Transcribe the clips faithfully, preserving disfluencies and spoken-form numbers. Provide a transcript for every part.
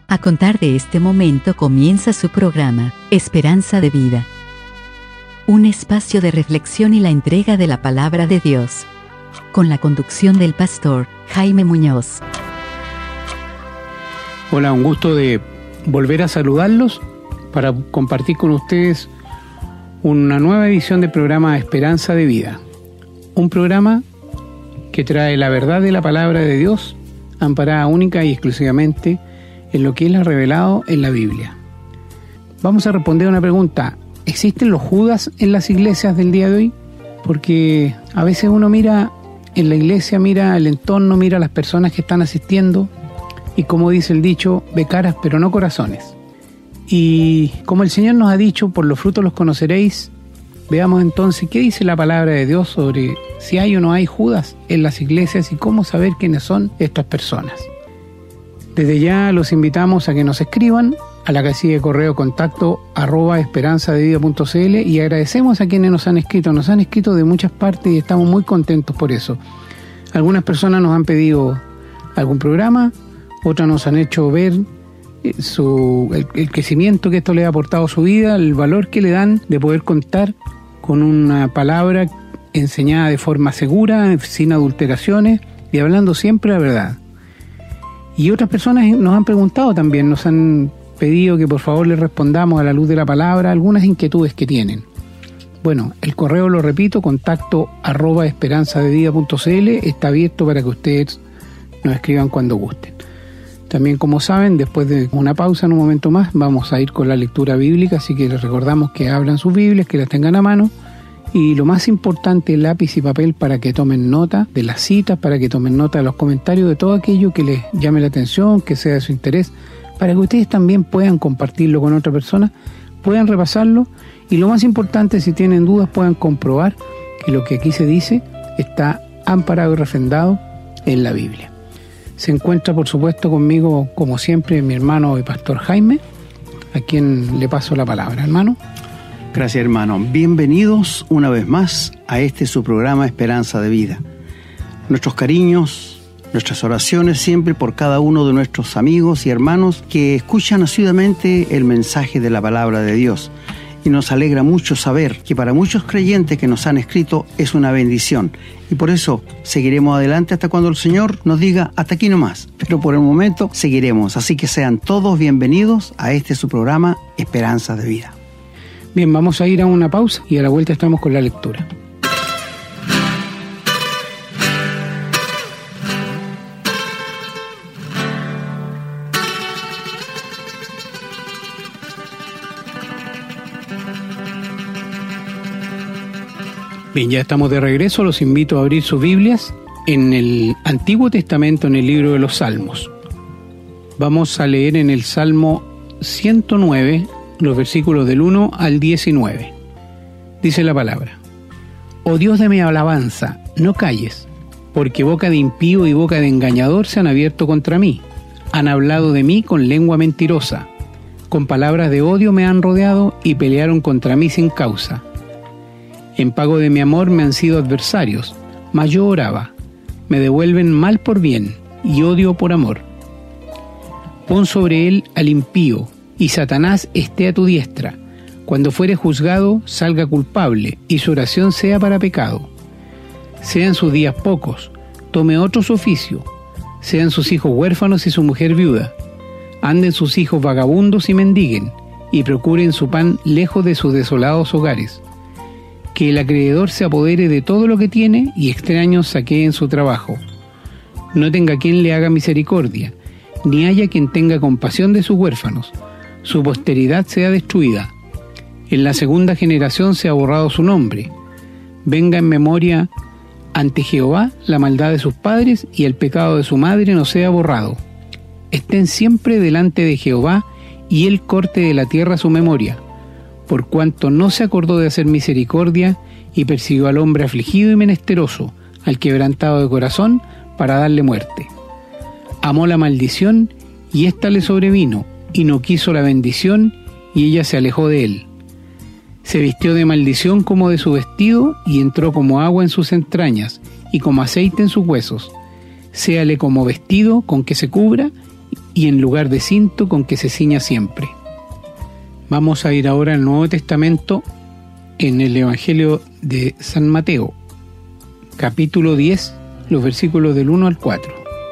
A contar de este momento comienza su programa, Esperanza de Vida. Un espacio de reflexión y la entrega de la palabra de Dios. Con la conducción del pastor Jaime Muñoz. Hola, un gusto de volver a saludarlos para compartir con ustedes una nueva edición del programa Esperanza de Vida. Un programa que trae la verdad de la palabra de Dios, amparada única y exclusivamente en lo que Él ha revelado en la Biblia. Vamos a responder una pregunta. ¿Existen los Judas en las iglesias del día de hoy? Porque a veces uno mira en la iglesia, mira el entorno, mira las personas que están asistiendo y, como dice el dicho, ve caras pero no corazones. Y como el Señor nos ha dicho, por los frutos los conoceréis, veamos entonces qué dice la palabra de Dios sobre si hay o no hay Judas en las iglesias y cómo saber quiénes son estas personas. Desde ya los invitamos a que nos escriban a la casilla de correo contacto arroba esperanzadevida punto cl y agradecemos a quienes nos han escrito. Nos han escrito de muchas partes y estamos muy contentos por eso. Algunas personas nos han pedido algún programa, otras nos han hecho ver su, el, el crecimiento que esto le ha aportado a su vida, el valor que le dan de poder contar con una palabra enseñada de forma segura, sin adulteraciones y hablando siempre la verdad. Y otras personas nos han preguntado también, nos han pedido que por favor les respondamos a la luz de la palabra algunas inquietudes que tienen. Bueno, el correo, lo repito, contacto arroba esperanzadevida punto cl está abierto para que ustedes nos escriban cuando gusten. También, como saben, después de una pausa en un momento más, vamos a ir con la lectura bíblica, así que les recordamos que abran sus Biblias, que las tengan a mano. Y lo más importante, lápiz y papel para que tomen nota de las citas, para que tomen nota de los comentarios, de todo aquello que les llame la atención, que sea de su interés, para que ustedes también puedan compartirlo con otra persona, puedan repasarlo y lo más importante, si tienen dudas, puedan comprobar que lo que aquí se dice está amparado y refrendado en la Biblia. Se encuentra, por supuesto, conmigo, como siempre, mi hermano y pastor Jaime, a quien le paso la palabra. Hermano. Gracias, hermano. Bienvenidos una vez más a este su programa Esperanza de Vida. Nuestros cariños, nuestras oraciones siempre por cada uno de nuestros amigos y hermanos que escuchan asiduamente el mensaje de la palabra de Dios. Y nos alegra mucho saber que para muchos creyentes que nos han escrito es una bendición. Y por eso seguiremos adelante hasta cuando el Señor nos diga hasta aquí nomás. Pero por el momento seguiremos. Así que sean todos bienvenidos a este su programa Esperanza de Vida. Bien, vamos a ir a una pausa y a la vuelta estamos con la lectura. Bien, ya estamos de regreso. Los invito a abrir sus Biblias en el Antiguo Testamento, en el libro de los Salmos. Vamos a leer en el Salmo ciento nueve, los versículos del uno al diecinueve. Dice la palabra: Oh Dios de mi alabanza, no calles, porque boca de impío y boca de engañador se han abierto contra mí. Han hablado de mí con lengua mentirosa. Con palabras de odio me han rodeado y pelearon contra mí sin causa. En pago de mi amor me han sido adversarios, mas yo oraba. Me devuelven mal por bien y odio por amor. Pon sobre él al impío, y Satanás esté a tu diestra. Cuando fuere juzgado, salga culpable, y su oración sea para pecado. Sean sus días pocos, tome otro su oficio. Sean sus hijos huérfanos y su mujer viuda. Anden sus hijos vagabundos y mendiguen, y procuren su pan lejos de sus desolados hogares. Que el acreedor se apodere de todo lo que tiene, y extraños saqueen su trabajo. No tenga quien le haga misericordia, ni haya quien tenga compasión de sus huérfanos. Su posteridad sea destruida. En la segunda generación se ha borrado su nombre. Venga en memoria ante Jehová la maldad de sus padres, y el pecado de su madre no sea borrado. Estén siempre delante de Jehová, y él corte de la tierra su memoria, por cuanto no se acordó de hacer misericordia, y persiguió al hombre afligido y menesteroso, al quebrantado de corazón, para darle muerte. Amó la maldición, y ésta le sobrevino, y no quiso la bendición, y ella se alejó de él. Se vistió de maldición como de su vestido, y entró como agua en sus entrañas, y como aceite en sus huesos. Séale como vestido con que se cubra, y en lugar de cinto con que se ciña siempre. Vamos a ir ahora al Nuevo Testamento en el Evangelio de San Mateo, capítulo diez, los versículos del uno al cuatro.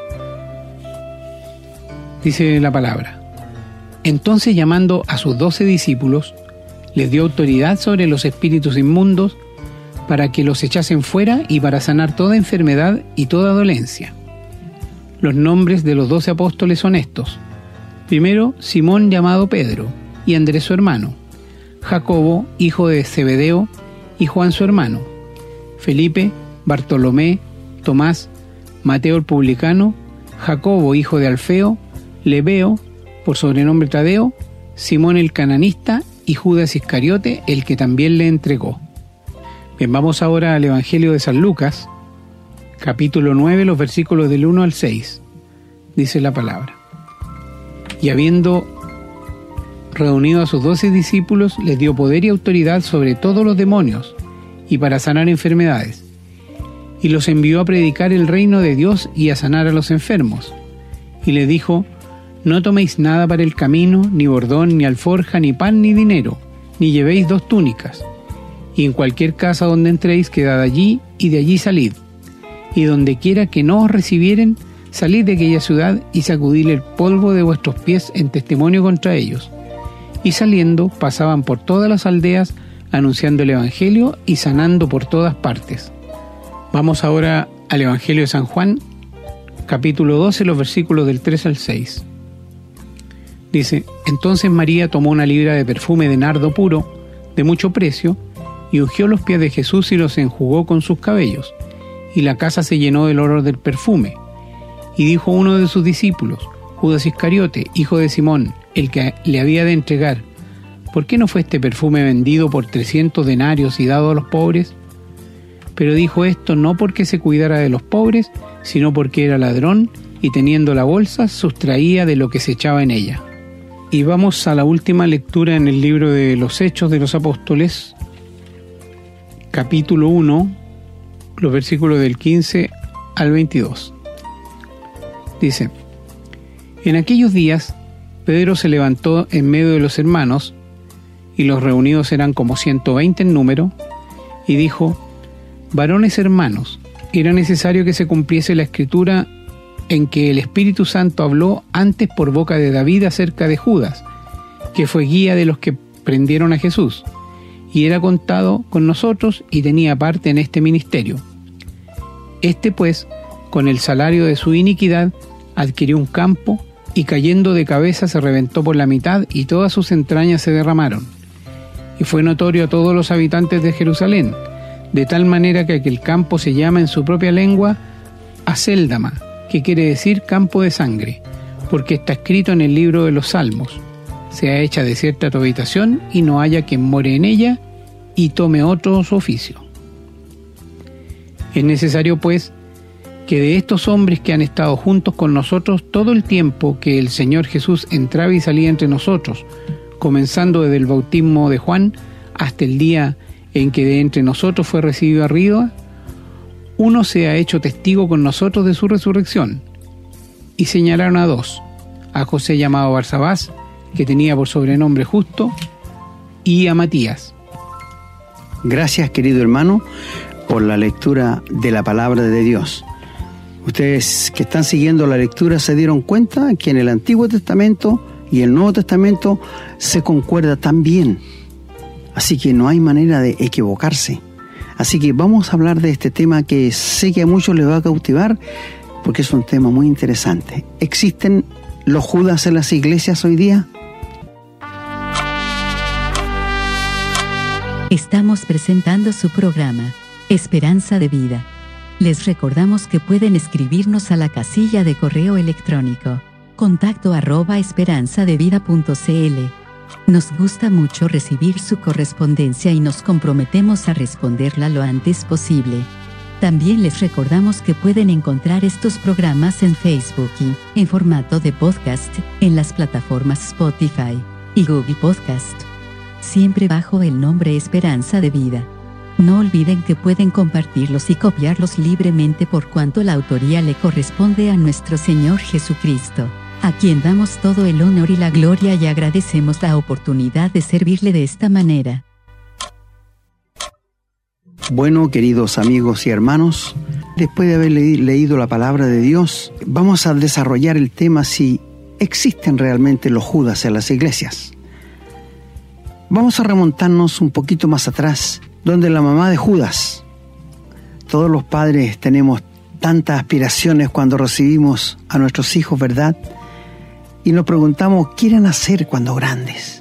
Dice la palabra: Entonces, llamando a sus doce discípulos, les dio autoridad sobre los espíritus inmundos para que los echasen fuera y para sanar toda enfermedad y toda dolencia. Los nombres de los doce apóstoles son estos: primero, Simón llamado Pedro, y Andrés su hermano; Jacobo, hijo de Zebedeo, y Juan su hermano; Felipe, Bartolomé, Tomás, Mateo el publicano, Jacobo, hijo de Alfeo, Lebeo, por sobrenombre Tadeo, Simón el cananista, y Judas Iscariote, el que también le entregó. Bien, vamos ahora al Evangelio de San Lucas, capítulo nueve, los versículos del uno al seis. Dice la palabra: Y habiendo reunido a sus doce discípulos, les dio poder y autoridad sobre todos los demonios, y para sanar enfermedades, y los envió a predicar el reino de Dios y a sanar a los enfermos. Y les dijo: No toméis nada para el camino, ni bordón, ni alforja, ni pan, ni dinero, ni llevéis dos túnicas. Y en cualquier casa donde entréis, quedad allí, y de allí salid. Y donde quiera que no os recibieren, salid de aquella ciudad, y sacudid el polvo de vuestros pies en testimonio contra ellos. Y saliendo, pasaban por todas las aldeas, anunciando el Evangelio y sanando por todas partes. Vamos ahora al Evangelio de San Juan, capítulo doce, los versículos del tres al seis. Dice: Entonces María tomó una libra de perfume de nardo puro, de mucho precio, y ungió los pies de Jesús y los enjugó con sus cabellos, y la casa se llenó del olor del perfume. Y dijo uno de sus discípulos, Judas Iscariote, hijo de Simón, el que le había de entregar: ¿Por qué no fue este perfume vendido por trescientos denarios y dado a los pobres? Pero dijo esto no porque se cuidara de los pobres, sino porque era ladrón, y teniendo la bolsa, sustraía de lo que se echaba en ella. Y vamos a la última lectura en el libro de los Hechos de los Apóstoles, capítulo uno, los versículos del quince al veintidós. Dice: En aquellos días, Pedro se levantó en medio de los hermanos, y los reunidos eran como ciento veinte en número, y dijo: Varones hermanos, era necesario que se cumpliese la escritura en que el Espíritu Santo habló antes por boca de David acerca de Judas, que fue guía de los que prendieron a Jesús, y era contado con nosotros y tenía parte en este ministerio. Este pues, con el salario de su iniquidad, adquirió un campo, y cayendo de cabeza se reventó por la mitad, y todas sus entrañas se derramaron. Y fue notorio a todos los habitantes de Jerusalén, de tal manera que aquel campo se llama en su propia lengua Acéldama, que quiere decir campo de sangre, porque está escrito en el libro de los Salmos: sea hecha desierta tu habitación, y no haya quien more en ella, y tome otro su oficio. Es necesario, pues, que de estos hombres que han estado juntos con nosotros todo el tiempo que el Señor Jesús entraba y salía entre nosotros, comenzando desde el bautismo de Juan hasta el día en que de entre nosotros fue recibido arriba, uno se ha hecho testigo con nosotros de su resurrección. Y señalaron a dos: a José llamado Barsabás, que tenía por sobrenombre Justo, y a Matías. Gracias, querido hermano, por la lectura de la palabra de Dios. Ustedes que están siguiendo la lectura se dieron cuenta que en el Antiguo Testamento y el Nuevo Testamento se concuerda tan bien. Así que no hay manera de equivocarse. Así que vamos a hablar de este tema que sé que a muchos les va a cautivar, porque es un tema muy interesante. ¿Existen los Judas en las iglesias hoy día? Estamos presentando su programa, Esperanza de Vida. Les recordamos que pueden escribirnos a la casilla de correo electrónico, contacto arroba esperanzadevida punto cl. Nos gusta mucho recibir su correspondencia y nos comprometemos a responderla lo antes posible. También les recordamos que pueden encontrar estos programas en Facebook y, en formato de podcast, en las plataformas Spotify y Google Podcast, siempre bajo el nombre Esperanza de Vida. No olviden que pueden compartirlos y copiarlos libremente por cuanto la autoría le corresponde a nuestro Señor Jesucristo. a quien damos todo el honor y la gloria y agradecemos la oportunidad de servirle de esta manera. Bueno, queridos amigos y hermanos, después de haber le- leído la palabra de Dios, vamos a desarrollar el tema si existen realmente los Judas en las iglesias. Vamos a remontarnos un poquito más atrás, donde la mamá de Judas. Todos los padres tenemos tantas aspiraciones cuando recibimos a nuestros hijos, ¿verdad? Y nos preguntamos, ¿qué quieren hacer cuando grandes?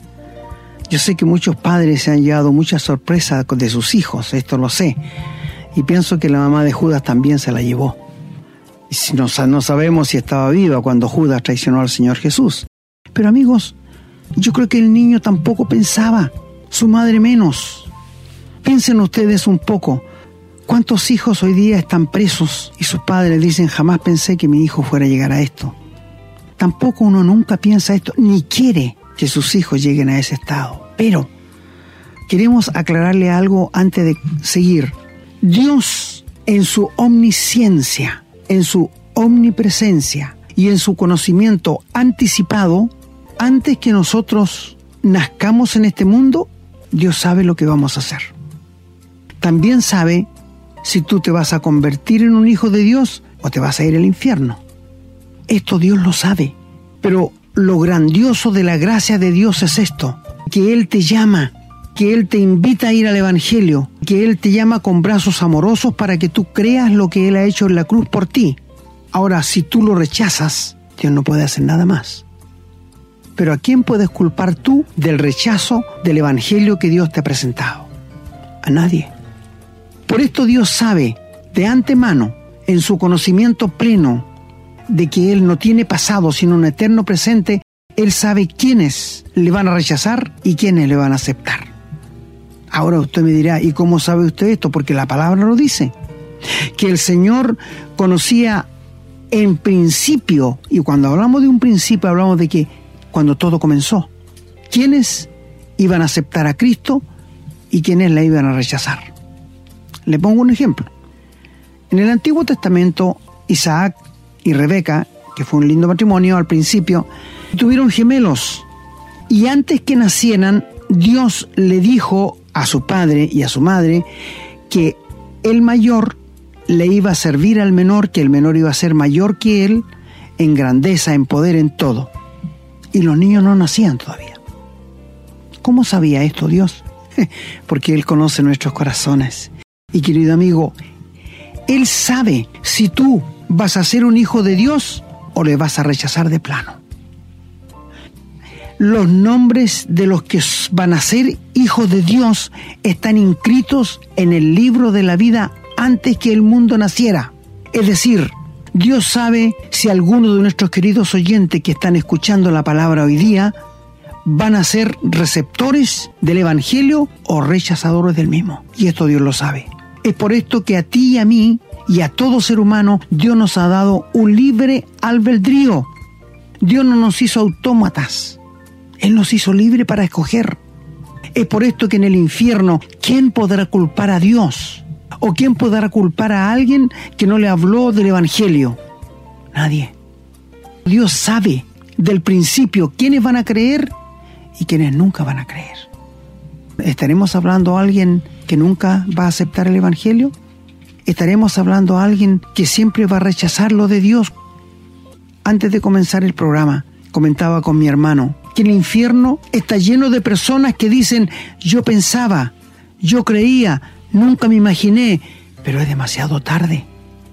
Yo sé que muchos padres se han llevado muchas sorpresas de sus hijos, esto lo sé. Y pienso que la mamá de Judas también se la llevó. Y si no, no sabemos si estaba viva cuando Judas traicionó al Señor Jesús. Pero amigos, yo creo que el niño tampoco pensaba, su madre menos. Piensen ustedes un poco, ¿cuántos hijos hoy día están presos y sus padres dicen, jamás pensé que mi hijo fuera a llegar a esto? Tampoco uno nunca piensa esto, ni quiere que sus hijos lleguen a ese estado. Pero queremos aclararle algo antes de seguir. Dios, en su omnisciencia, en su omnipresencia y en su conocimiento anticipado, antes que nosotros nazcamos en este mundo, Dios sabe lo que vamos a hacer. También sabe si tú te vas a convertir en un hijo de Dios o te vas a ir al infierno. Esto Dios lo sabe. Pero lo grandioso de la gracia de Dios es esto, que Él te llama, que Él te invita a ir al Evangelio, que Él te llama con brazos amorosos para que tú creas lo que Él ha hecho en la cruz por ti. Ahora, si tú lo rechazas, Dios no puede hacer nada más. Pero ¿a quién puedes culpar tú del rechazo del Evangelio que Dios te ha presentado? A nadie. Por esto Dios sabe de antemano, en su conocimiento pleno, de que Él no tiene pasado sino un eterno presente, Él sabe quiénes le van a rechazar y quiénes le van a aceptar. Ahora usted me dirá, ¿y cómo sabe usted esto? Porque la palabra lo dice, que el Señor conocía en principio, y cuando hablamos de un principio hablamos de que cuando todo comenzó, quiénes iban a aceptar a Cristo y quiénes la iban a rechazar. Le pongo un ejemplo. En el Antiguo Testamento, Isaac y Rebeca, que fue un lindo matrimonio al principio, tuvieron gemelos. Y antes que nacieran, Dios le dijo a su padre y a su madre que el mayor le iba a servir al menor, que el menor iba a ser mayor que él en grandeza, en poder, en todo. Y los niños no nacían todavía. ¿Cómo sabía esto Dios? Porque Él conoce nuestros corazones. Y querido amigo, Él sabe si tú vas a ser un hijo de Dios o le vas a rechazar de plano. Los nombres de los que van a ser hijos de Dios están inscritos en el libro de la vida antes que el mundo naciera. Es decir, Dios sabe si algunos de nuestros queridos oyentes que están escuchando la palabra hoy día van a ser receptores del Evangelio o rechazadores del mismo. Y esto Dios lo sabe. Es por esto que a ti y a mí y a todo ser humano Dios nos ha dado un libre albedrío. Dios no nos hizo autómatas. Él nos hizo libre para escoger. Es por esto que en el infierno, ¿quién podrá culpar a Dios? ¿O quién podrá culpar a alguien que no le habló del Evangelio? Nadie. Dios sabe del principio quiénes van a creer y quiénes nunca van a creer. ¿Estaremos hablando a alguien que nunca va a aceptar el Evangelio? ¿Estaremos hablando a alguien que siempre va a rechazar lo de Dios? Antes de comenzar el programa, comentaba con mi hermano que el infierno está lleno de personas que dicen, yo pensaba, yo creía, nunca me imaginé, pero es demasiado tarde.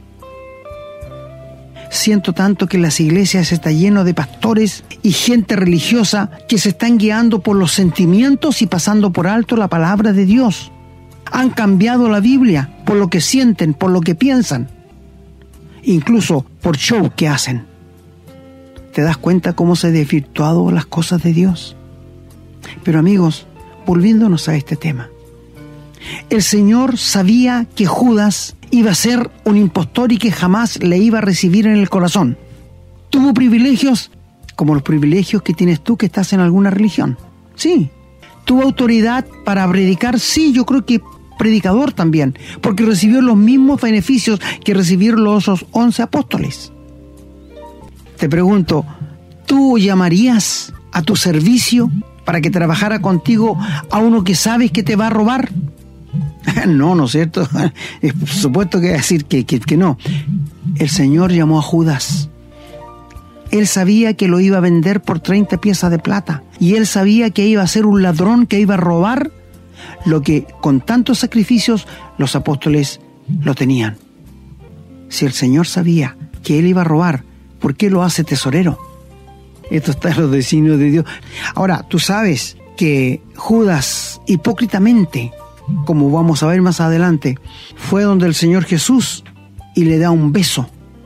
Siento tanto que en las iglesias está lleno de pastores y gente religiosa que se están guiando por los sentimientos y pasando por alto la palabra de Dios. Han cambiado la Biblia por lo que sienten, por lo que piensan, incluso por show que hacen. ¿Te das cuenta cómo se han desvirtuado las cosas de Dios? Pero amigos, volviéndonos a este tema, el Señor sabía que Judas iba a ser un impostor y que jamás le iba a recibir en el corazón. Tuvo privilegios como los privilegios que tienes tú que estás en alguna religión. Sí. Tuvo autoridad para predicar. Sí, yo creo que predicador también, porque recibió los mismos beneficios que recibieron los once apóstoles. Te pregunto, ¿tú llamarías a tu servicio para que trabajara contigo a uno que sabes que te va a robar? No, ¿no es cierto? Es por supuesto que va a decir que, que, que no. El Señor llamó a Judas. Él sabía que lo iba a vender por treinta piezas de plata. Y él sabía que iba a ser un ladrón, que iba a robar lo que con tantos sacrificios los apóstoles lo tenían. Si el Señor sabía que él iba a robar, ¿por qué lo hace tesorero? Esto está en los designios de Dios. Ahora, tú sabes que Judas hipócritamente, como vamos a ver más adelante, fue donde el Señor Jesús y le da un beso.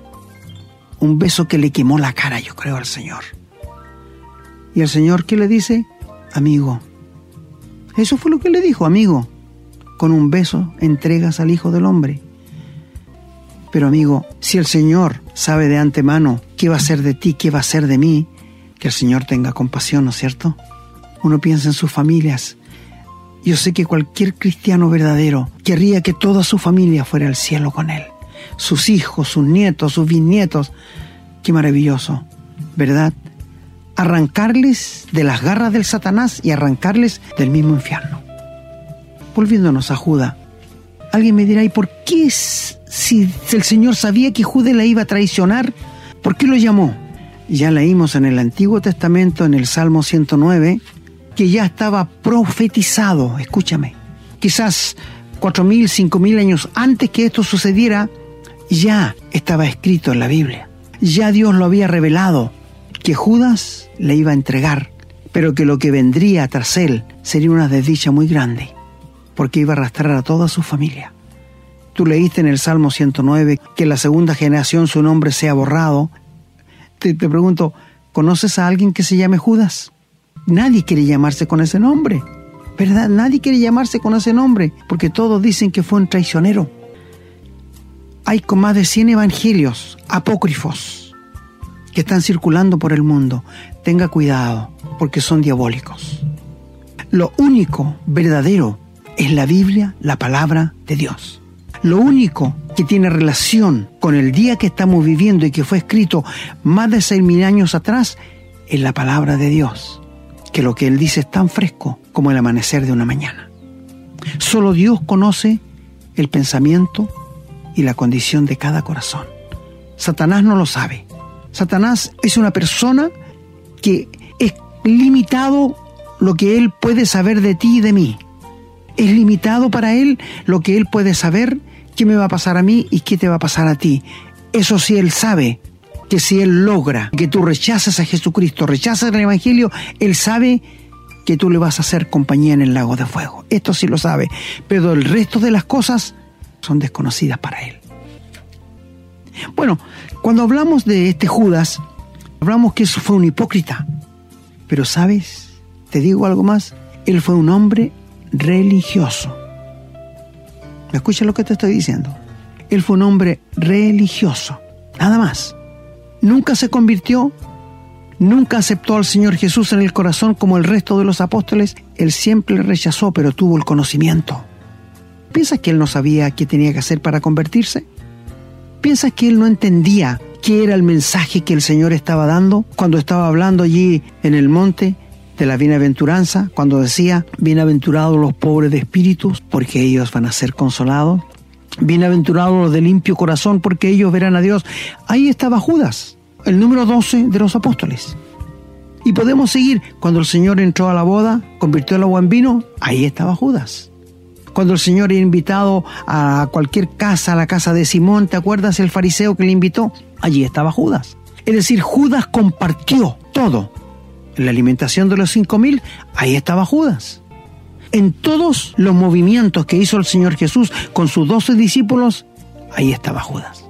Un beso que le quemó la cara, yo creo, al Señor. Y el Señor, ¿qué le dice? Amigo. Eso fue lo que le dijo, amigo. Con un beso entregas al Hijo del Hombre. Pero amigo, si el Señor sabe de antemano qué va a ser de ti, qué va a ser de mí, que el Señor tenga compasión, ¿no es cierto? Uno piensa en sus familias. Yo sé que cualquier cristiano verdadero querría que toda su familia fuera al cielo con él. Sus hijos, sus nietos, sus bisnietos. Qué maravilloso, ¿verdad? Arrancarles de las garras del Satanás y arrancarles del mismo infierno. Volviéndonos a Judas. Alguien me dirá, ¿y por qué si el Señor sabía que Judas la iba a traicionar? ¿Por qué lo llamó? Ya leímos en el Antiguo Testamento, en el Salmo ciento nueve, que ya estaba profetizado, escúchame, quizás cuatro mil, cinco mil años antes que esto sucediera, ya estaba escrito en la Biblia. Ya Dios lo había revelado, que Judas le iba a entregar, pero que lo que vendría tras él sería una desdicha muy grande, porque iba a arrastrar a toda su familia. Tú leíste en el Salmo ciento nueve que en la segunda generación su nombre sea borrado. Te, te pregunto, ¿conoces a alguien que se llame Judas? Nadie quiere llamarse con ese nombre, ¿verdad? Nadie quiere llamarse con ese nombre, porque todos dicen que fue un traicionero. Hay con más de cien evangelios apócrifos que están circulando por el mundo. Tenga cuidado, porque son diabólicos. Lo único verdadero es la Biblia, la palabra de Dios. Lo único que tiene relación con el día que estamos viviendo y que fue escrito más de seis mil años atrás es la palabra de Dios, que lo que Él dice es tan fresco como el amanecer de una mañana. Solo Dios conoce el pensamiento y la condición de cada corazón. Satanás no lo sabe. Satanás es una persona que es limitado lo que él puede saber de ti y de mí. Es limitado para él lo que él puede saber, qué me va a pasar a mí y qué te va a pasar a ti. Eso sí, él sabe que si él logra que tú rechaces a Jesucristo, rechaces el Evangelio, él sabe que tú le vas a hacer compañía en el lago de fuego. Esto sí lo sabe, pero el resto de las cosas son desconocidas para él. Bueno, cuando hablamos de este Judas, hablamos que eso fue un hipócrita. Pero ¿sabes? Te digo algo más. Él fue un hombre religioso. ¿Me escuchas lo que te estoy diciendo? Él fue un hombre religioso. Nada más. Nunca se convirtió, nunca aceptó al Señor Jesús en el corazón como el resto de los apóstoles. Él siempre le rechazó, pero tuvo el conocimiento. ¿Piensas que él no sabía qué tenía que hacer para convertirse? ¿Piensas que él no entendía qué era el mensaje que el Señor estaba dando cuando estaba hablando allí en el monte de la bienaventuranza, cuando decía, bienaventurados los pobres de espíritus, porque ellos van a ser consolados? Bienaventurados los de limpio corazón, porque ellos verán a Dios. Ahí estaba Judas, el número doce de los apóstoles. Y podemos seguir. Cuando el Señor entró a la boda, convirtió el agua en vino, ahí estaba Judas. Cuando el Señor era invitado a cualquier casa, a la casa de Simón, ¿te acuerdas el fariseo que le invitó? Allí estaba Judas. Es decir, Judas compartió todo. En la alimentación de los cinco mil, ahí estaba Judas. En todos los movimientos que hizo el Señor Jesús con sus doce discípulos, ahí estaba Judas.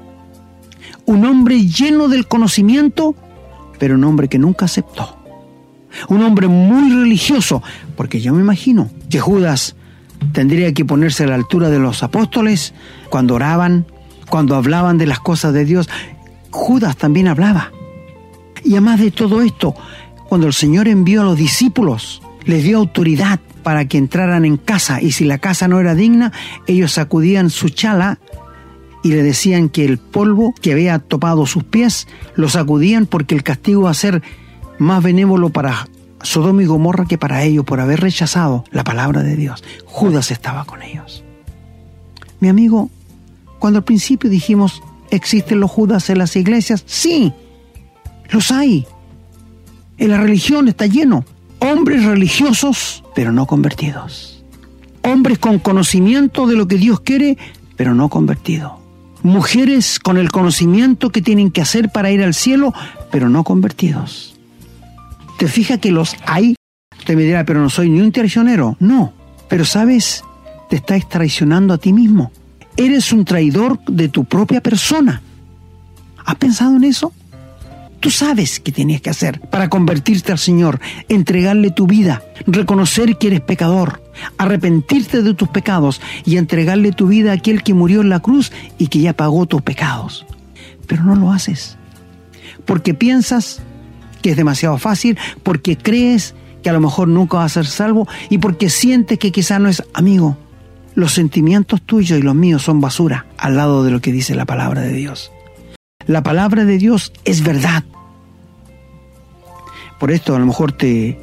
Un hombre lleno del conocimiento, pero un hombre que nunca aceptó. Un hombre muy religioso, porque yo me imagino que Judas tendría que ponerse a la altura de los apóstoles cuando oraban, cuando hablaban de las cosas de Dios. Judas también hablaba. Y además de todo esto, cuando el Señor envió a los discípulos, les dio autoridad para que entraran en casa, y si la casa no era digna, ellos sacudían su chala y le decían que el polvo que había topado sus pies lo sacudían porque el castigo iba a ser más benévolo para Sodoma y Gomorra que para ellos por haber rechazado la palabra de Dios. Judas estaba con ellos. Mi amigo, cuando al principio dijimos, ¿existen los Judas en las iglesias? Sí, los hay. En la religión está lleno. Hombres religiosos, pero no convertidos. Hombres con conocimiento de lo que Dios quiere, pero no convertidos. Mujeres con el conocimiento que tienen que hacer para ir al cielo, pero no convertidos. ¿Te fijas que los hay? Usted me dirá, pero no soy ni un traicionero. No, pero ¿sabes? Te estás traicionando a ti mismo. Eres un traidor de tu propia persona. ¿Has pensado en eso? Tú sabes qué tienes que hacer para convertirte al Señor, entregarle tu vida, reconocer que eres pecador, arrepentirte de tus pecados y entregarle tu vida a aquel que murió en la cruz y que ya pagó tus pecados. Pero no lo haces, porque piensas que es demasiado fácil, porque crees que a lo mejor nunca vas a ser salvo y porque sientes que quizá no es. Amigo, los sentimientos tuyos y los míos son basura al lado de lo que dice la palabra de Dios. La palabra de Dios es verdad. Por esto a lo mejor te,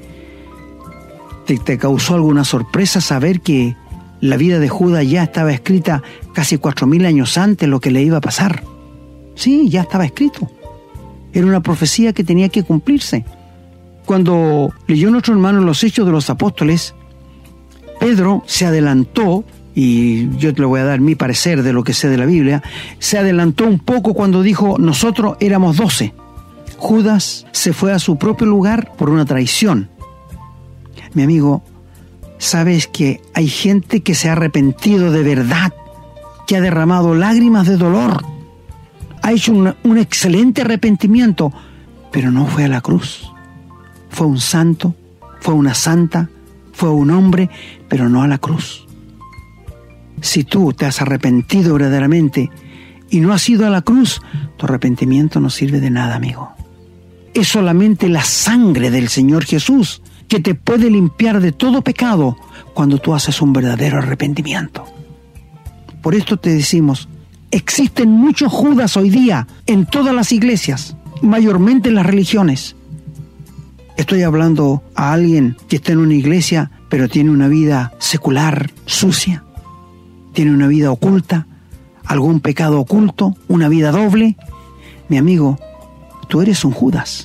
te, te causó alguna sorpresa saber que la vida de Judas ya estaba escrita casi cuatro mil años antes de lo que le iba a pasar. Sí, ya estaba escrito. Era una profecía que tenía que cumplirse. Cuando leyó nuestro hermano los Hechos de los Apóstoles, Pedro se adelantó, y yo te le voy a dar mi parecer de lo que sé de la Biblia, se adelantó un poco cuando dijo, nosotros éramos doce. Judas se fue a su propio lugar por una traición. Mi amigo, sabes que hay gente que se ha arrepentido de verdad, que ha derramado lágrimas de dolor, ha hecho un, un excelente arrepentimiento, pero no fue a la cruz. Fue un santo, fue una santa, fue un hombre, pero no a la cruz. Si tú te has arrepentido verdaderamente y no has ido a la cruz, tu arrepentimiento no sirve de nada, amigo. Es solamente la sangre del Señor Jesús que te puede limpiar de todo pecado cuando tú haces un verdadero arrepentimiento. Por esto te decimos, existen muchos Judas hoy día en todas las iglesias, mayormente en las religiones. Estoy hablando a alguien que está en una iglesia, pero tiene una vida secular, sucia. Tiene una vida oculta, algún pecado oculto, una vida doble. Mi amigo, tú eres un Judas.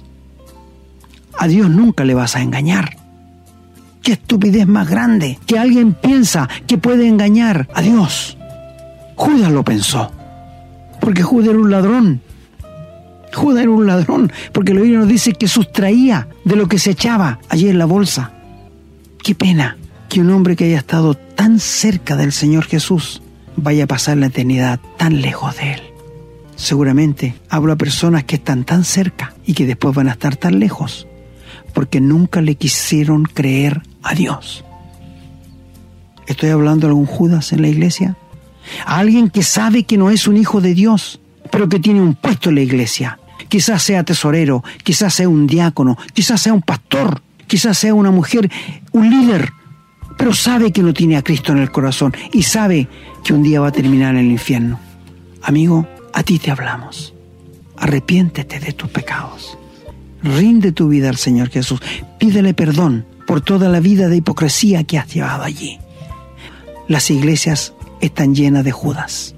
A Dios nunca le vas a engañar. ¡Qué estupidez más grande! Que alguien piensa que puede engañar a Dios. Judas lo pensó, porque Judas era un ladrón. Judas era un ladrón, porque la Biblia nos dice que sustraía de lo que se echaba allí en la bolsa. ¡Qué pena que un hombre que haya estado tan cerca del Señor Jesús vaya a pasar la eternidad tan lejos de Él! Seguramente hablo a personas que están tan cerca y que después van a estar tan lejos, porque nunca le quisieron creer a Dios. ¿Estoy hablando de algún Judas en la iglesia? A alguien que sabe que no es un hijo de Dios, pero que tiene un puesto en la iglesia. Quizás sea tesorero, quizás sea un diácono, quizás sea un pastor, quizás sea una mujer, un líder, pero sabe que no tiene a Cristo en el corazón y sabe que un día va a terminar en el infierno. Amigo, a ti te hablamos. Arrepiéntete de tus pecados. Rinde tu vida al Señor Jesús. Pídele perdón por toda la vida de hipocresía que has llevado allí. Las iglesias están llenas de Judas.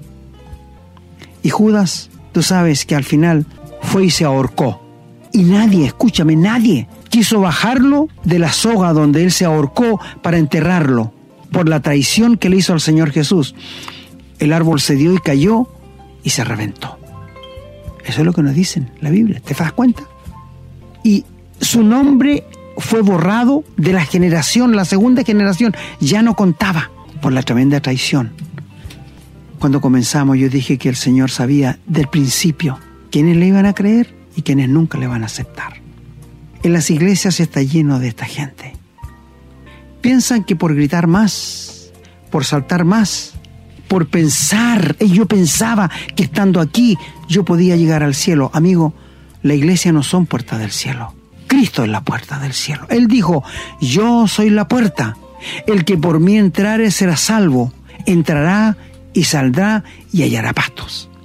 Y Judas, tú sabes que al final fue y se ahorcó. Y nadie, escúchame, nadie quiso bajarlo de la soga donde él se ahorcó para enterrarlo por la traición que le hizo al Señor Jesús. El árbol se dio y cayó y se reventó. Eso es lo que nos dicen la Biblia. ¿Te das cuenta? Y su nombre fue borrado de la generación, la segunda generación. Ya no contaba por la tremenda traición. Cuando comenzamos yo dije que el Señor sabía del principio quiénes le iban a creer y quiénes nunca le van a aceptar. En las iglesias está lleno de esta gente. Piensan que por gritar más, por saltar más, por pensar, y yo pensaba que estando aquí yo podía llegar al cielo. Amigo, la iglesia no son puertas del cielo. Cristo es la puerta del cielo. Él dijo, yo soy la puerta. El que por mí entrare será salvo. Entrará y saldrá y hallará pastos.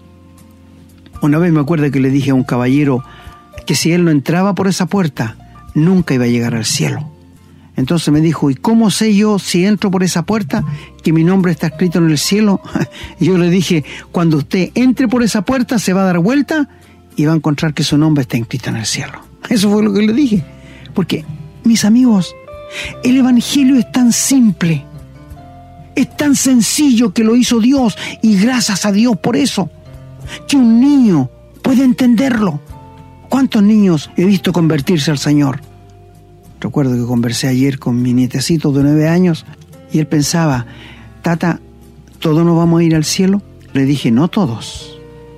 Una vez me acuerdo que le dije a un caballero que si él no entraba por esa puerta, nunca iba a llegar al cielo. Entonces me dijo, ¿y cómo sé yo si entro por esa puerta que mi nombre está escrito en el cielo? Y yo le dije, cuando usted entre por esa puerta se va a dar vuelta y va a encontrar que su nombre está escrito en el cielo. Eso fue lo que le dije. Porque, mis amigos, el Evangelio es tan simple, es tan sencillo que lo hizo Dios, y gracias a Dios por eso, que un niño puede entenderlo. ¿Cuántos niños he visto convertirse al Señor? Recuerdo que conversé ayer con mi nietecito de nueve años y él pensaba, tata, ¿todos nos vamos a ir al cielo? Le dije, no todos.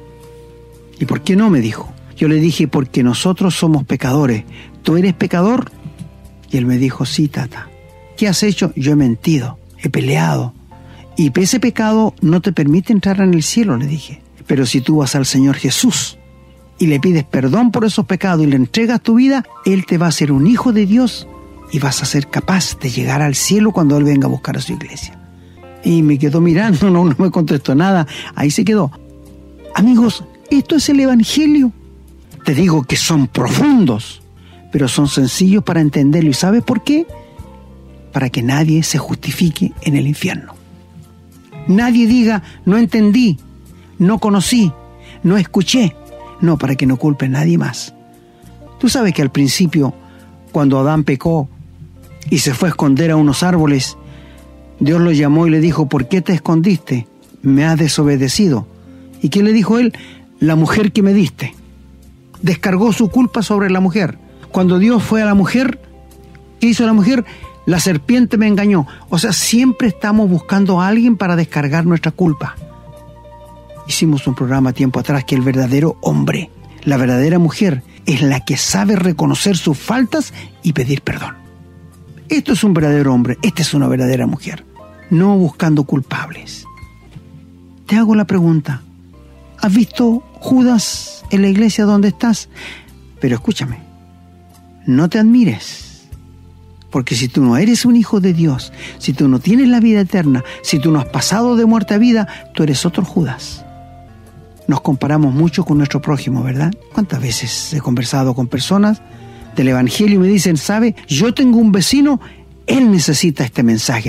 ¿Y por qué no? Me dijo. Yo le dije, porque nosotros somos pecadores. ¿Tú eres pecador? Y él me dijo, sí, tata. ¿Qué has hecho? Yo he mentido, he peleado. Y ese pecado no te permite entrar en el cielo, le dije. Pero si tú vas al Señor Jesús y le pides perdón por esos pecados y le entregas tu vida, Él te va a hacer un hijo de Dios y vas a ser capaz de llegar al cielo cuando Él venga a buscar a su iglesia. Y me quedó mirando, no, no me contestó nada, ahí se quedó. Amigos, esto es el Evangelio. Te digo que son profundos, pero son sencillos para entenderlo. ¿Y sabes por qué? Para que nadie se justifique en el infierno. Nadie diga, no entendí, no conocí, no escuché. No, para que no culpe a nadie más. Tú sabes que al principio, cuando Adán pecó y se fue a esconder a unos árboles, Dios lo llamó y le dijo, ¿por qué te escondiste? Me has desobedecido. ¿Y qué le dijo él? La mujer que me diste. Descargó su culpa sobre la mujer. Cuando Dios fue a la mujer, ¿qué hizo la mujer? La serpiente me engañó. O sea, siempre estamos buscando a alguien para descargar nuestra culpa. Hicimos un programa tiempo atrás que el verdadero hombre, la verdadera mujer, es la que sabe reconocer sus faltas y pedir perdón. Esto es un verdadero hombre, esta es una verdadera mujer, no buscando culpables. Te hago la pregunta, ¿has visto Judas en la iglesia donde estás? Pero escúchame, no te admires, porque si tú no eres un hijo de Dios, si tú no tienes la vida eterna, si tú no has pasado de muerte a vida, tú eres otro Judas. Nos comparamos mucho con nuestro prójimo, ¿verdad? ¿Cuántas veces he conversado con personas del Evangelio y me dicen, ¿sabe? Yo tengo un vecino, él necesita este mensaje.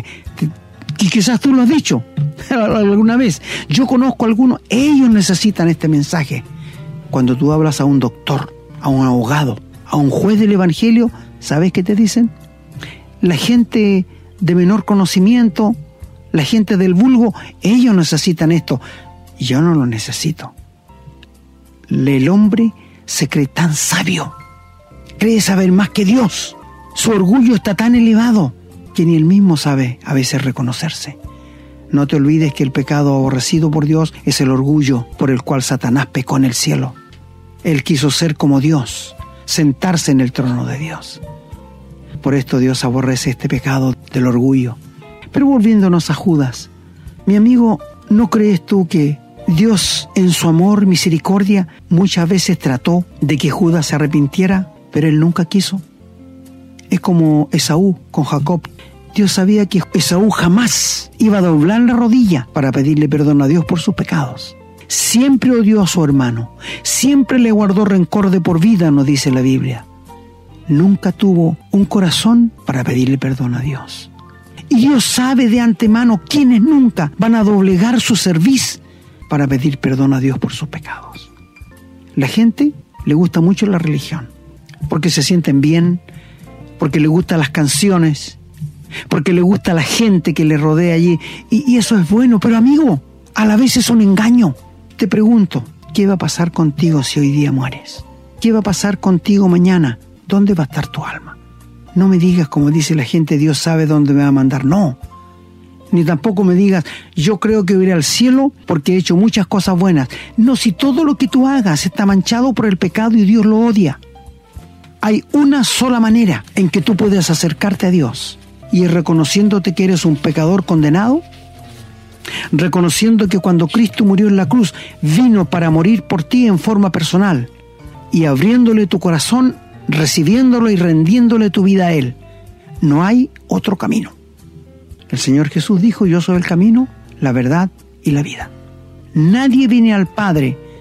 Y quizás tú lo has dicho alguna vez. Yo conozco a algunos, ellos necesitan este mensaje. Cuando tú hablas a un doctor, a un abogado, a un juez del Evangelio, ¿sabes qué te dicen? La gente de menor conocimiento, la gente del vulgo, ellos necesitan esto. Yo no lo necesito. El hombre se cree tan sabio, cree saber más que Dios. Su orgullo está tan elevado que ni él mismo sabe a veces reconocerse. No te olvides que el pecado aborrecido por Dios es el orgullo por el cual Satanás pecó en el cielo. Él quiso ser como Dios, sentarse en el trono de Dios. Por esto Dios aborrece este pecado del orgullo. Pero volviéndonos a Judas, mi amigo, ¿no crees tú que Dios, en su amor, misericordia, muchas veces trató de que Judas se arrepintiera, pero él nunca quiso? Es como Esaú con Jacob. Dios sabía que Esaú jamás iba a doblar la rodilla para pedirle perdón a Dios por sus pecados. Siempre odió a su hermano, siempre le guardó rencor de por vida, nos dice la Biblia. Nunca tuvo un corazón para pedirle perdón a Dios. Y Dios sabe de antemano quiénes nunca van a doblegar su cerviz para pedir perdón a Dios por sus pecados. La gente le gusta mucho la religión, porque se sienten bien, porque le gustan las canciones, porque le gusta la gente que le rodea allí, y, y eso es bueno, pero amigo, a la vez es un engaño. Te pregunto, ¿qué va a pasar contigo si hoy día mueres? ¿Qué va a pasar contigo mañana? ¿Dónde va a estar tu alma? No me digas, como dice la gente, Dios sabe dónde me va a mandar. No. Ni tampoco me digas, yo creo que iré al cielo porque he hecho muchas cosas buenas. No, si todo lo que tú hagas está manchado por el pecado y Dios lo odia. Hay una sola manera en que tú puedes acercarte a Dios, y es reconociéndote que eres un pecador condenado, reconociendo que cuando Cristo murió en la cruz, vino para morir por ti en forma personal, y abriéndole tu corazón, recibiéndolo y rendiéndole tu vida a Él. No hay otro camino. El Señor Jesús dijo, yo soy el camino, la verdad y la vida. Nadie viene al Padre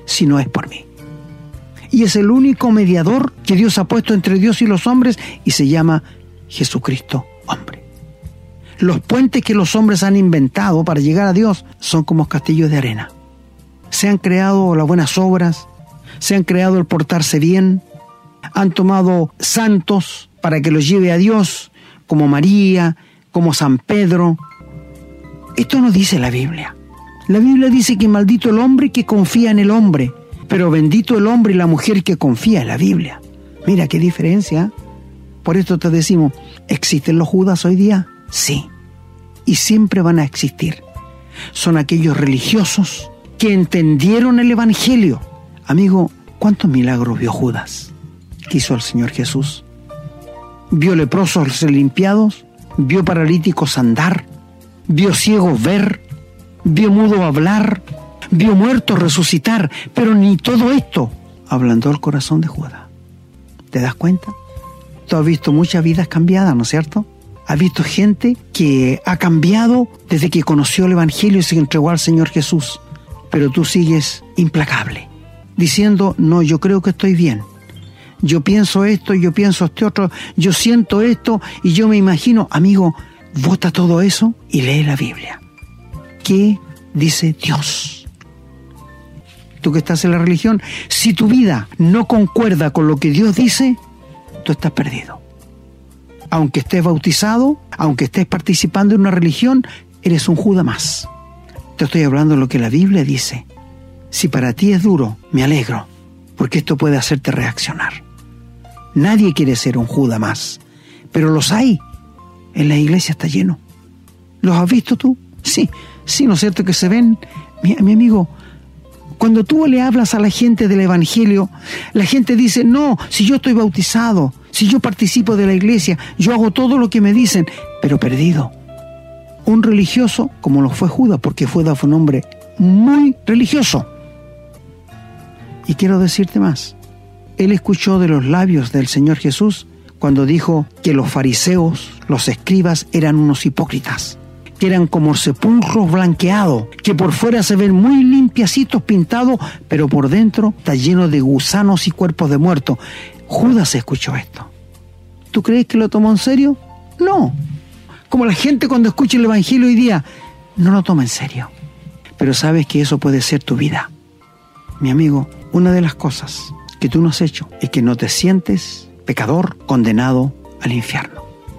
si no es por mí. Y es el único mediador que Dios ha puesto entre Dios y los hombres y se llama Jesucristo, hombre. Los puentes que los hombres han inventado para llegar a Dios son como castillos de arena. Se han creado las buenas obras, se han creado el portarse bien, han tomado santos para que los lleve a Dios, como María, como San Pedro. Esto no dice la Biblia. La Biblia dice que maldito el hombre que confía en el hombre, pero bendito el hombre y la mujer que confía en la Biblia. Mira qué diferencia. Por esto te decimos, ¿existen los Judas hoy día? Sí. Y siempre van a existir. Son aquellos religiosos que entendieron el Evangelio. Amigo, ¿cuántos milagros vio Judas? ¿Qué hizo el Señor Jesús? Vio leprosos ser limpiados, vio paralíticos andar, vio ciegos ver, vio mudo hablar, vio muertos resucitar, pero ni todo esto ablandó el corazón de Judas. ¿Te das cuenta? Tú has visto muchas vidas cambiadas, ¿no es cierto? Has visto gente que ha cambiado desde que conoció el Evangelio y se entregó al Señor Jesús, pero tú sigues implacable, diciendo, no, yo creo que estoy bien. Yo pienso esto, yo pienso este otro, yo siento esto y yo me imagino. Amigo, bota todo eso y lee la Biblia. ¿Qué dice Dios? Tú que estás en la religión, si tu vida no concuerda con lo que Dios dice, tú estás perdido. Aunque estés bautizado, aunque estés participando en una religión, eres un Judas más. Te estoy hablando de lo que la Biblia dice. Si para ti es duro, me alegro, porque esto puede hacerte reaccionar. Nadie quiere ser un Judas más, pero los hay. En la iglesia está lleno. ¿Los has visto tú? Sí, sí, ¿no es cierto que se ven? Mi, mi amigo, cuando tú le hablas a la gente del Evangelio, la gente dice, no, si yo estoy bautizado, si yo participo de la iglesia, yo hago todo lo que me dicen, pero perdido. Un religioso, como lo fue Judas, porque Judas fue un hombre muy religioso. Y quiero decirte más. Él escuchó de los labios del Señor Jesús cuando dijo que los fariseos, los escribas, eran unos hipócritas, que eran como sepulcros blanqueados, que por fuera se ven muy limpiacitos, pintados, pero por dentro está lleno de gusanos y cuerpos de muertos. Judas escuchó esto. ¿Tú crees que lo tomó en serio? No. Como la gente cuando escucha el Evangelio hoy día, no lo toma en serio. Pero sabes que eso puede ser tu vida. Mi amigo, una de las cosas que tú no has hecho es que no te sientes pecador condenado al infierno.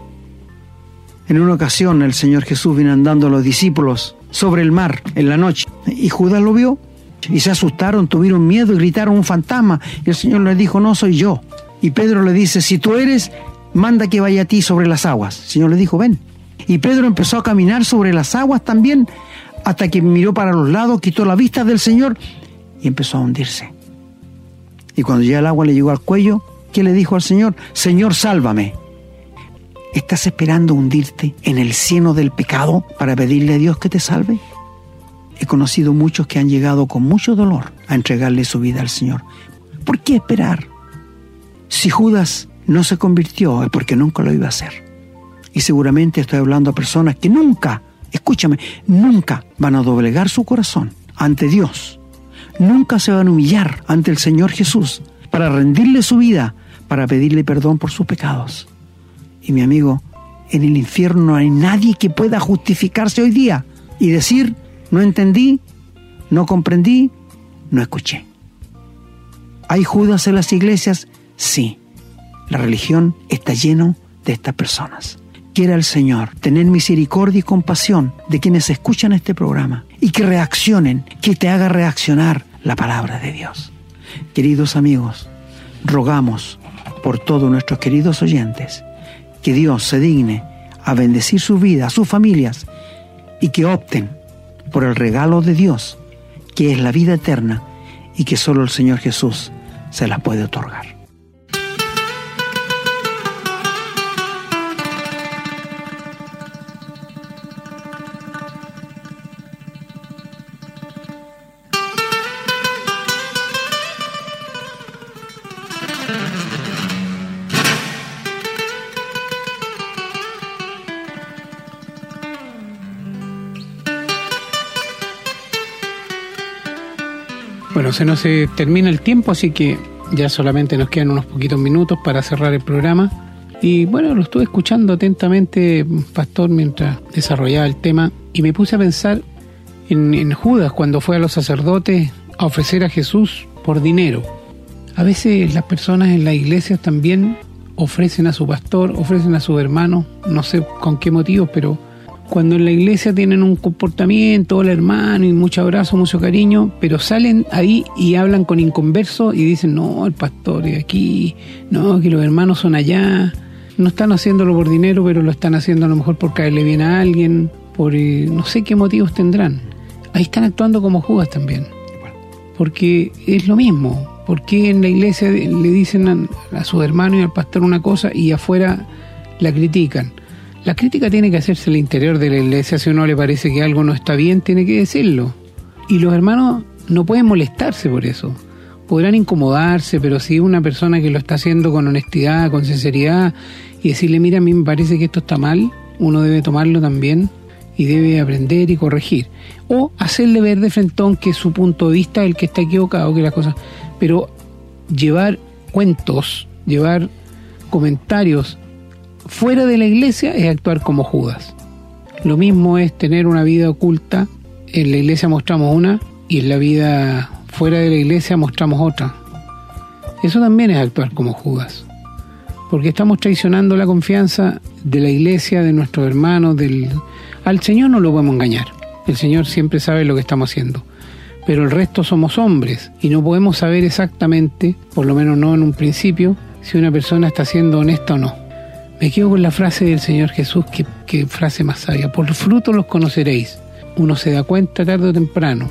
En una ocasión el Señor Jesús vino andando a los discípulos sobre el mar en la noche y Judas lo vio y se asustaron, tuvieron miedo y gritaron un fantasma y el Señor les dijo, no soy yo. Y Pedro le dice, si tú eres, manda que vaya a ti sobre las aguas. El Señor le dijo, ven. Y Pedro empezó a caminar sobre las aguas también hasta que miró para los lados, quitó la vista del Señor y empezó a hundirse. Y cuando ya el agua le llegó al cuello, ¿qué le dijo al Señor? Señor, sálvame. ¿Estás esperando hundirte en el cieno del pecado para pedirle a Dios que te salve? He conocido muchos que han llegado con mucho dolor a entregarle su vida al Señor. ¿Por qué esperar? Si Judas no se convirtió es porque nunca lo iba a hacer. Y seguramente estoy hablando a personas que nunca, escúchame, nunca van a doblegar su corazón ante Dios. Nunca se van a humillar ante el Señor Jesús para rendirle su vida, para pedirle perdón por sus pecados. Y mi amigo, en el infierno no hay nadie que pueda justificarse hoy día y decir, no entendí, no comprendí, no escuché. ¿Hay Judas en las iglesias? Sí. La religión está llena de estas personas. Quiera el Señor tener misericordia y compasión de quienes escuchan este programa y que reaccionen, que te haga reaccionar la palabra de Dios. Queridos amigos, rogamos por todos nuestros queridos oyentes que Dios se digne a bendecir su vida, a sus familias y que opten por el regalo de Dios, que es la vida eterna y que solo el Señor Jesús se la puede otorgar. Bueno, Bueno, se nos eh, termina el tiempo, así que ya solamente nos quedan unos poquitos minutos para cerrar el programa. Y bueno, lo estuve escuchando atentamente, pastor, mientras desarrollaba el tema, y me puse a pensar en, en Judas cuando fue a los sacerdotes a ofrecer a Jesús por dinero. A veces las personas en las iglesias también ofrecen a su pastor, ofrecen a sus hermanos, no sé con qué motivos, pero cuando en la iglesia tienen un comportamiento, hola hermano, y mucho abrazo, mucho cariño, pero salen ahí y hablan con inconversos y dicen, no, el pastor es aquí, no, que los hermanos son allá. No están haciéndolo por dinero, pero lo están haciendo a lo mejor por caerle bien a alguien, por eh, no sé qué motivos tendrán. Ahí están actuando como Judas también, porque es lo mismo. ¿Por qué en la iglesia le dicen a, a sus hermanos y al pastor una cosa y afuera la critican? La crítica tiene que hacerse al interior de la iglesia. Si a uno le parece que algo no está bien, tiene que decirlo. Y los hermanos no pueden molestarse por eso. Podrán incomodarse, pero si es una persona que lo está haciendo con honestidad, con sinceridad, y decirle, mira, a mí me parece que esto está mal, uno debe tomarlo también y debe aprender y corregir. O hacerle ver de frentón que su punto de vista es el que está equivocado, que las cosas... Pero llevar cuentos, llevar comentarios fuera de la iglesia es actuar como Judas. Lo mismo es tener una vida oculta. En la iglesia mostramos una y en la vida fuera de la iglesia mostramos otra. Eso también es actuar como Judas, porque estamos traicionando la confianza de la iglesia, de nuestros hermanos. Del... Al Señor no lo podemos engañar. El Señor siempre sabe lo que estamos haciendo, pero el resto somos hombres y no podemos saber exactamente, por lo menos no en un principio, si una persona está siendo honesta o no. Me quedo con la frase del Señor Jesús, que, que frase más sabia: por los frutos los conoceréis. Uno se da cuenta tarde o temprano.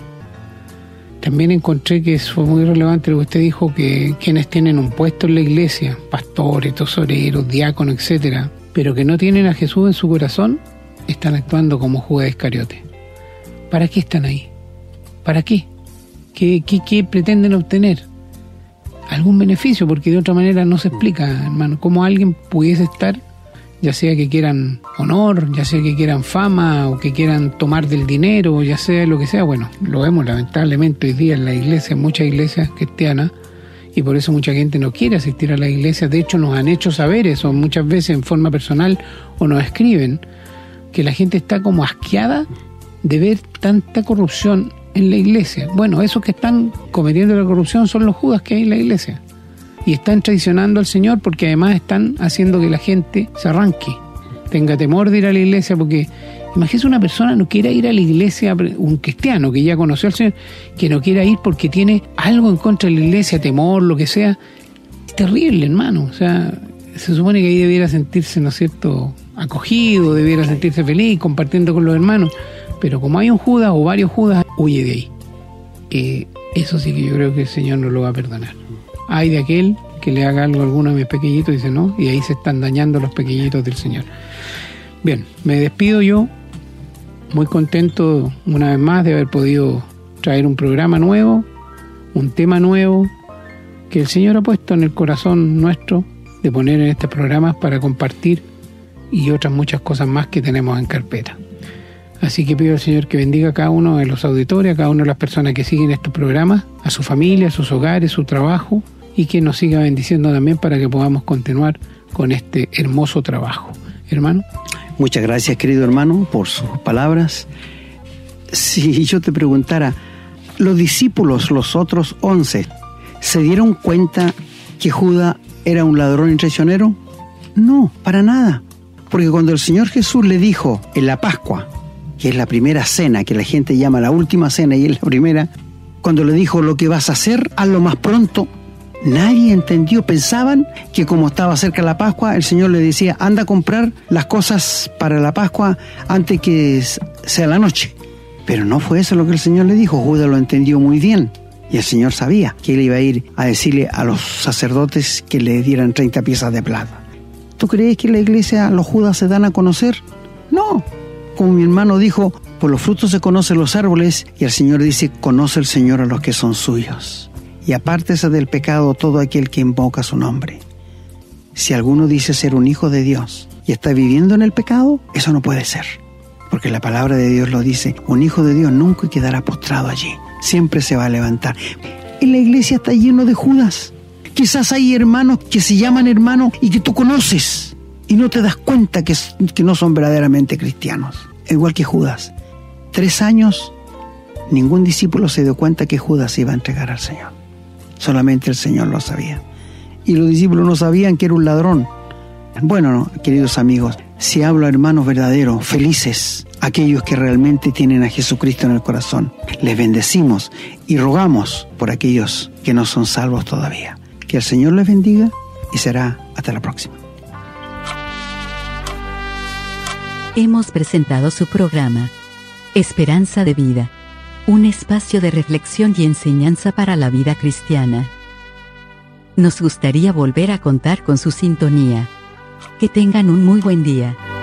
También encontré que fue muy relevante lo que usted dijo, que quienes tienen un puesto en la iglesia, pastores, tesoreros, diáconos, etcétera, pero que no tienen a Jesús en su corazón, están actuando como Judas Iscariote. ¿Para qué están ahí? ¿Para qué? ¿Qué, qué, qué pretenden obtener? Algún beneficio, porque de otra manera no se explica, hermano, cómo alguien pudiese estar, ya sea que quieran honor, ya sea que quieran fama, o que quieran tomar del dinero, ya sea lo que sea. Bueno, lo vemos lamentablemente hoy día en la iglesia, en muchas iglesias cristianas, y por eso mucha gente no quiere asistir a la iglesia. De hecho, nos han hecho saber eso muchas veces en forma personal, o nos escriben, que la gente está como asqueada de ver tanta corrupción en la iglesia. Bueno, esos que están cometiendo la corrupción son los Judas que hay en la iglesia. Y están traicionando al Señor, porque además están haciendo que la gente se arranque, tenga temor de ir a la iglesia, porque imagínese una persona no quiera ir a la iglesia, un cristiano que ya conoció al Señor, que no quiera ir porque tiene algo en contra de la iglesia, temor, lo que sea. Es terrible, hermano. O sea, se supone que ahí debiera sentirse, ¿no es cierto?, acogido, debiera sentirse feliz compartiendo con los hermanos. Pero como hay un Judas o varios Judas, huye de ahí. Eh, eso sí que yo creo que el Señor no lo va a perdonar. Hay de aquel que le haga algo a alguno de mis pequeñitos, dice no, y ahí se están dañando los pequeñitos del Señor. Bien, me despido yo, muy contento una vez más de haber podido traer un programa nuevo, un tema nuevo, que el Señor ha puesto en el corazón nuestro de poner en este programa para compartir, y otras muchas cosas más que tenemos en carpeta. Así que pido al Señor que bendiga a cada uno de los auditores, a cada una de las personas que siguen estos programas, a su familia, a sus hogares, su trabajo, y que nos siga bendiciendo también para que podamos continuar con este hermoso trabajo. Hermano. Muchas gracias, querido hermano, por sus palabras. Si yo te preguntara, ¿los discípulos, los otros once, se dieron cuenta que Judas era un ladrón y traicionero? No, para nada. Porque cuando el Señor Jesús le dijo en la Pascua, que es la primera cena, que la gente llama la última cena y es la primera, cuando le dijo lo que vas a hacer, hazlo más pronto, nadie entendió. Pensaban que como estaba cerca la Pascua, el Señor le decía, anda a comprar las cosas para la Pascua antes que sea la noche. Pero no fue eso lo que el Señor le dijo. Judas lo entendió muy bien. Y el Señor sabía que él iba a ir a decirle a los sacerdotes que le dieran treinta piezas de plata. ¿Tú crees que en la iglesia los Judas se dan a conocer? No. Como mi hermano dijo, por los frutos se conocen los árboles, y el Señor dice, conoce el Señor a los que son suyos. Y apártese del pecado todo aquel que invoca su nombre. Si alguno dice ser un hijo de Dios y está viviendo en el pecado, eso no puede ser. Porque la palabra de Dios lo dice, un hijo de Dios nunca quedará postrado allí. Siempre se va a levantar. En la iglesia está lleno de Judas. Quizás hay hermanos que se llaman hermanos y que tú conoces y no te das cuenta que, que no son verdaderamente cristianos. Igual que Judas. Tres años, ningún discípulo se dio cuenta que Judas se iba a entregar al Señor. Solamente el Señor lo sabía. Y los discípulos no sabían que era un ladrón. Bueno, no, queridos amigos, si hablo a hermanos verdaderos, felices, aquellos que realmente tienen a Jesucristo en el corazón, les bendecimos y rogamos por aquellos que no son salvos todavía. Que el Señor les bendiga y será hasta la próxima. Hemos presentado su programa Esperanza de Vida, un espacio de reflexión y enseñanza para la vida cristiana. Nos gustaría volver a contar con su sintonía. Que tengan un muy buen día.